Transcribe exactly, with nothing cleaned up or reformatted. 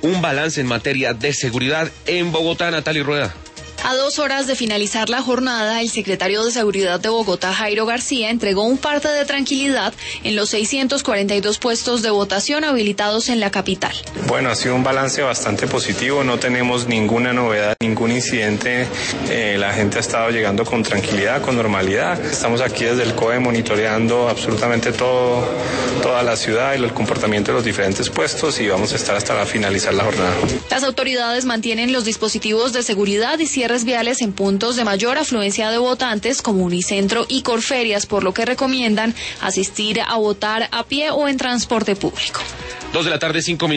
un balance en materia de seguridad en Bogotá. Natalia Rueda. A dos horas de finalizar la jornada, el secretario de Seguridad de Bogotá, Jairo García, entregó un parte de tranquilidad en los seiscientos cuarenta y dos puestos de votación habilitados en la capital. Bueno, ha sido un balance bastante positivo, no tenemos ninguna novedad, ningún incidente, eh, la gente ha estado llegando con tranquilidad, con normalidad. Estamos aquí desde el C O E monitoreando absolutamente todo, toda la ciudad y el comportamiento de los diferentes puestos y vamos a estar hasta finalizar la jornada. Las autoridades mantienen los dispositivos de seguridad y cierres viales en puntos de mayor afluencia de votantes como Unicentro y Corferias, por lo que recomiendan asistir a votar a pie o en transporte público. Dos de la tarde, cinco minutos.